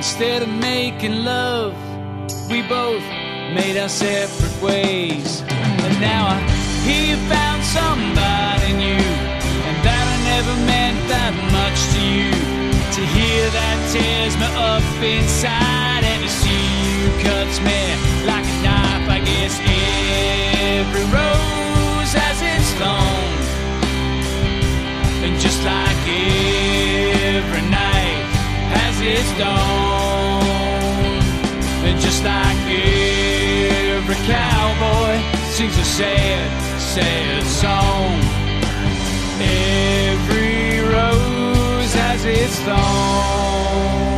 Instead of making love, we both made our separate ways. And now I hear you found somebody new, and that I never meant that much to you. To hear that tears me up inside, and to see you cuts me like a knife. I guess every rose has its thorn, and just like every night has its dawn, and just like every cowboy sings a sad, sad song, every rose has its thorn.